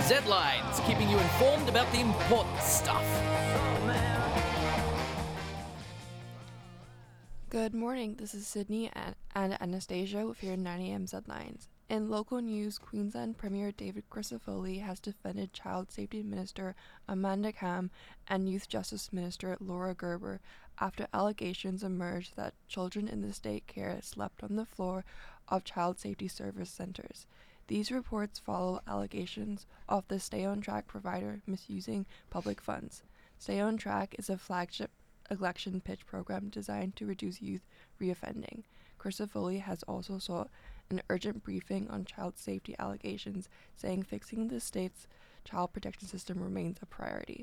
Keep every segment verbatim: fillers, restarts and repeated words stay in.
Z-Lines, keeping you informed about the important stuff. Good morning, this is Sydney and, and Anastasia with your nine a.m. Z-Lines. In local news, Queensland Premier David Crisafulli has defended Child Safety Minister Amanda Cam and Youth Justice Minister Laura Gerber after allegations emerged that children in the state care slept on the floor of child safety service centres. These reports follow allegations of the Stay on Track provider misusing public funds. Stay on Track is a flagship election pitch program designed to reduce youth reoffending. Crisafulli has also sought an urgent briefing on child safety allegations, saying fixing the state's child protection system remains a priority.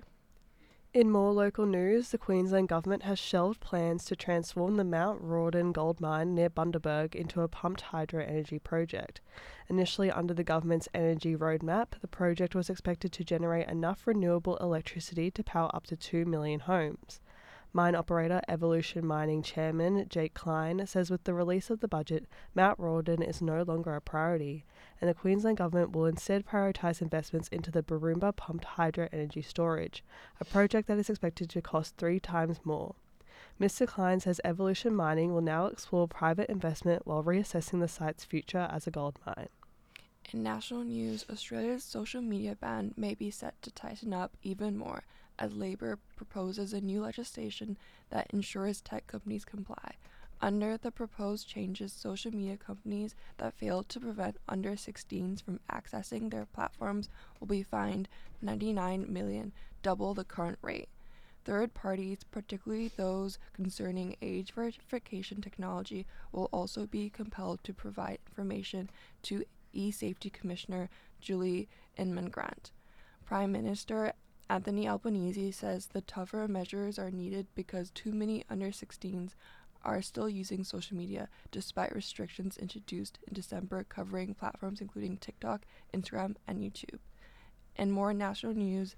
In more local news, the Queensland Government has shelved plans to transform the Mount Rawdon gold mine near Bundaberg into a pumped hydro energy project. Initially under the government's energy roadmap, the project was expected to generate enough renewable electricity to power up to two million homes. Mine operator Evolution Mining Chairman Jake Klein says with the release of the budget, Mount Rawdon is no longer a priority, and the Queensland Government will instead prioritise investments into the Baroomba pumped hydro energy storage, a project that is expected to cost three times more. Mister Klein says Evolution Mining will now explore private investment while reassessing the site's future as a gold mine. In national news, Australia's social media ban may be set to tighten up even more as Labor proposes a new legislation that ensures tech companies comply. Under the proposed changes, social media companies that fail to prevent under sixteens from accessing their platforms will be fined ninety-nine million dollars, double the current rate. Third parties, particularly those concerning age verification technology, will also be compelled to provide information to E-Safety Commissioner Julie Inman-Grant. Prime Minister Anthony Albanese says the tougher measures are needed because too many under sixteens are still using social media despite restrictions introduced in December covering platforms including TikTok, Instagram, and YouTube. In more national news,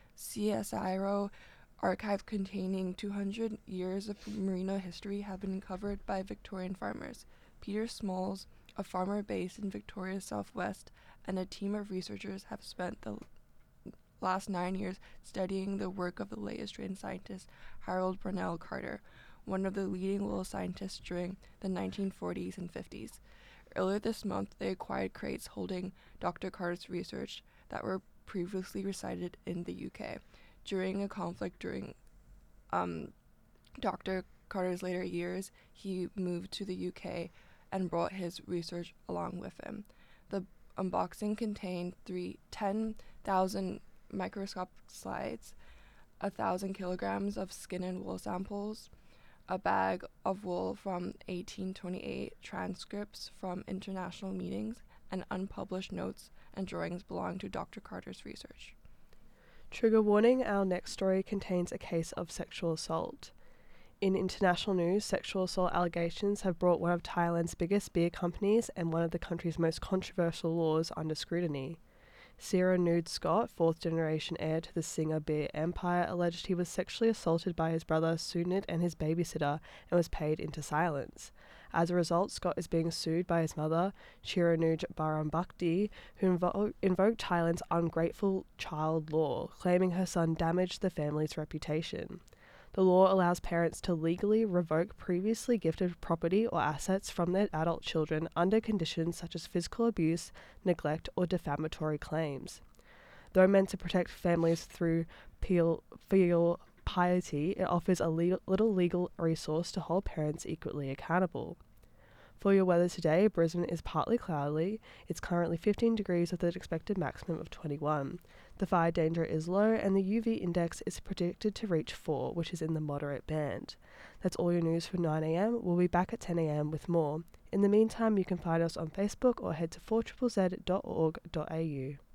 C S I R O archive containing two hundred years of merino history have been uncovered by Victorian farmers. Peter Smalls, a farmer based in Victoria's southwest, and a team of researchers have spent the last nine years studying the work of the late Australian scientist Harold Brunel Carter, one of the leading wool scientists during the nineteen forties and fifties. Earlier this month, they acquired crates holding Doctor Carter's research that were previously resided in the U K. During a conflict during um, Doctor Carter's later years, he moved to the U K and brought his research along with him. The unboxing contained three, ten thousand microscopic slides, a thousand kilograms of skin and wool samples, a bag of wool from eighteen twenty-eight, transcripts from international meetings, and unpublished notes and drawings belonging to Doctor Carter's research. Trigger warning, our next story contains a case of sexual assault. In international news, sexual assault allegations have brought one of Thailand's biggest beer companies and one of the country's most controversial laws under scrutiny. Sierra Nude Scott, fourth-generation heir to the Singer beer empire, alleged he was sexually assaulted by his brother Sunit and his babysitter and was paid into silence. As a result, Scott is being sued by his mother, Chiranuj Barambakdi, who invo- invoked Thailand's ungrateful child law, claiming her son damaged the family's reputation. The law allows parents to legally revoke previously gifted property or assets from their adult children under conditions such as physical abuse, neglect, or defamatory claims. Though meant to protect families through filial piety, it offers a le- little legal resource to hold parents equally accountable. For your weather today, Brisbane is partly cloudy. It's currently fifteen degrees with an expected maximum of twenty-one. The fire danger is low and the U V index is predicted to reach four, which is in the moderate band. That's all your news for nine a.m. We'll be back at ten a.m. with more. In the meantime, you can find us on Facebook or head to four z z dot org dot a u.